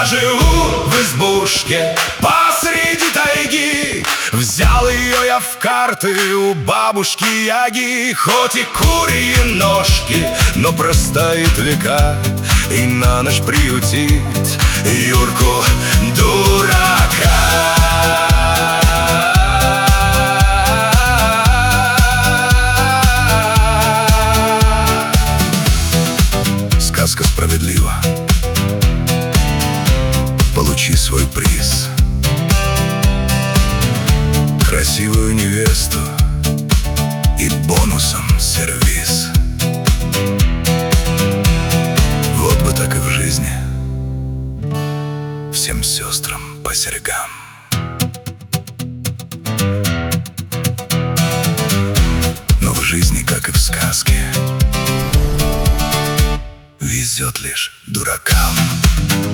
живу в избушке посреди тайги. Взял ее я в карты у бабушки Яги. Хоть и курьи ножки, но простоит века и на ночь приютит Юрку дурака. Сказка справедлива. Получи свой приз. Красивую невесту и бонусом сервиз. Вот бы так и в жизни. Всем сестрам по серьгам. Но в жизни, как и в сказке, везет лишь дуракам.